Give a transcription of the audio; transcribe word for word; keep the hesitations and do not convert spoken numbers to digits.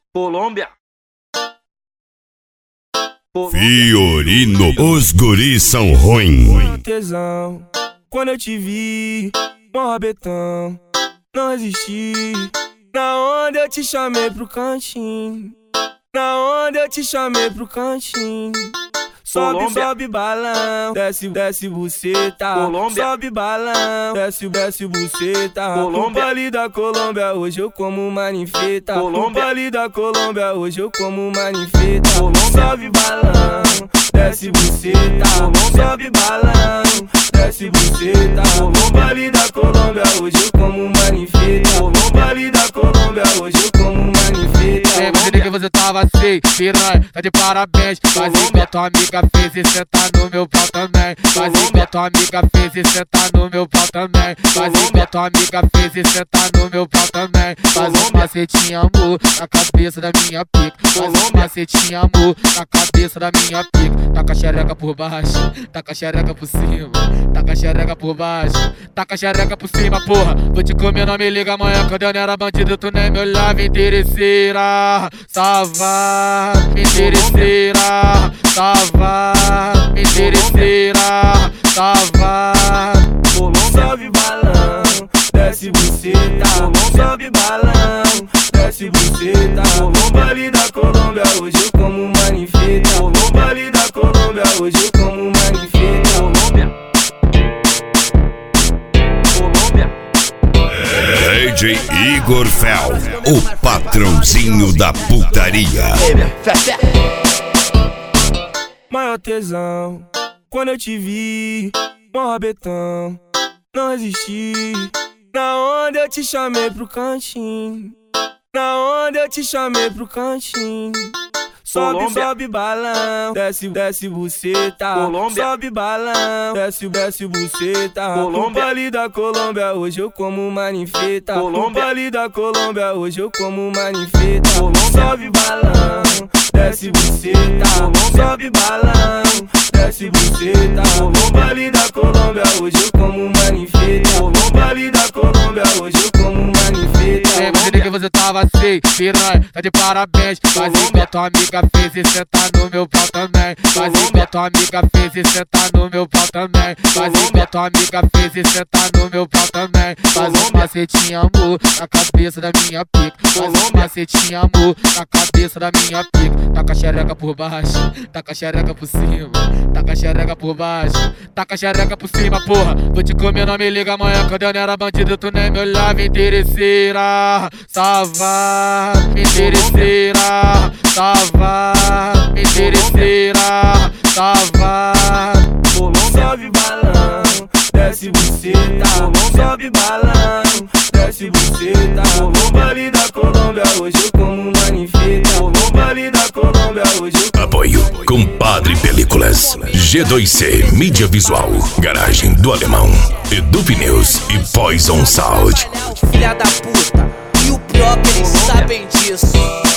Colômbia. Fiorino, os guris são ruins. Tesão, quando eu te vi, mó rabetão, não resisti. Na onda eu te chamei pro cantinho, na onda eu te chamei pro cantinho. Sobe, Colômbia. sobe balão, desce, desce buceta. Colômbia. Sobe balão, desce, desce buceta. Colômbia. O pali da Colômbia, hoje eu como manifeta. Colômbia. O pali da Colômbia, hoje eu como manifeta. Colômbia. Sobe balão, desce buceta. Colômbia. Sobe balão, desce buceta. O pali da Colômbia, hoje eu como manifeta. O pali da Colômbia, hoje eu como manifeta. É, você nem que você tava assim, piranha, tá de parabéns. Faz igual tua amiga fez e cê tá no meu pau também. Faz igual tua amiga fez e cê tá no meu pau também. Faz igual tua amiga fez e cê tá no meu pau também. Faz um macetinho, amor, na cabeça da minha pica. Faz um macetinho, amor, na cabeça da minha pica. Taca a xereca por baixo, taca a xereca por cima. Taca a xereca por baixo, taca a xereca por cima, porra. Vou te comer, não me liga amanhã. Quando eu não era bandido, tu nem me olhava. Interesseira, salva, interesseira, salva, interesseira, salva. Sobe balão, desce buceta. Sobe balão, desce buceta. O baile da Colômbia, hoje eu como manifeta. O baile da Colômbia, hoje eu como manifeta. Colômbia. Colômbia. D J Igor Fel, o patrãozinho da putaria. Maior tesão, quando eu te vi, mó rabetão, não resisti. Na onda eu te chamei pro cantinho, na onda eu te chamei pro cantinho. Sobe, Colômbia. sobe balão, desce, desce buceta. Colômbia. Sobe balão, desce, desce buceta. Colômbia. O pali da Colômbia, hoje eu como manifeta. Colômbia. O pali da Colômbia, hoje eu como manifeta. Colômbia. Sobe balão, desce buceta. Colômbia. Sobe balão, desce buceta. O pali da Colômbia, hoje eu como manifeta. O pali da Colômbia, hoje eu como manifeta. É, você nem que você tava assim, piranha, tá de parabéns. Faz igual tua amiga fez e cê tá no meu pau também. Faz igual tua amiga fez e cê tá no meu pau também. Faz igual tua amiga fez e cê tá no meu pau também. Faz um macetinho, amor, na cabeça da minha pica. Faz um macetinho, amor, na cabeça da minha pica. Taca a xereca por baixo, taca a xereca por cima. Taca a xereca por baixo, taca a xereca por cima, porra. Vou te comer, não me liga amanhã. Quando eu não era bandido, tu nem me olhava. Interesseira, salva, interesseira, salva, interesseira, salva. Sobe balão, desce buceta. Sobe balão, desce buceta. O baile da Colômbia, hoje eu como manifeta. O baile da Colômbia, hoje eu como. Apoio Compadre Películas, G dois C Mídia Visual, Garagem do Alemão, Edu Pneus e Poison Sound. Filha da puta, e o próprio eles sabem disso.